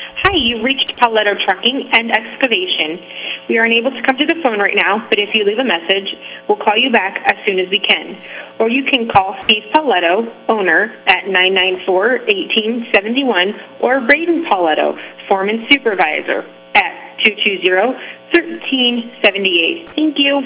Hi, you've reached Palmetto Trucking and Excavation. We are unable to come to the phone right now, but if you leave a message, we'll call you back as soon as we can. Or you can call Steve Pauletto, owner, at 994-1871, or Braden Pauletto, foreman supervisor, at 220-1378. Thank you.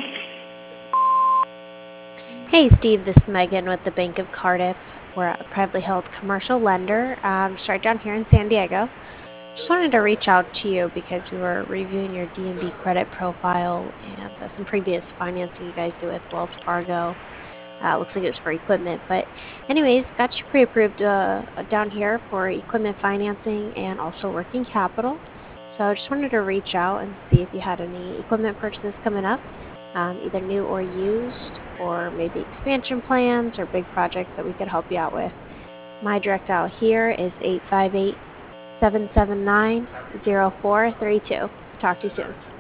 Hey Steve, this is Megan with the Bank of Cardiff. We're a privately held commercial lender, just right down here in San Diego. Just wanted to reach out to you because we were reviewing your D&B credit profile and some previous financing you guys do with Wells Fargo. Looks like it was for equipment, but anyways, got you pre-approved down here for equipment financing and also working capital. So I just wanted to reach out and see if you had any equipment purchases coming up, either new or used, or maybe expansion plans or big projects that we could help you out with. My direct dial here is 858-779-0432. Talk to you soon.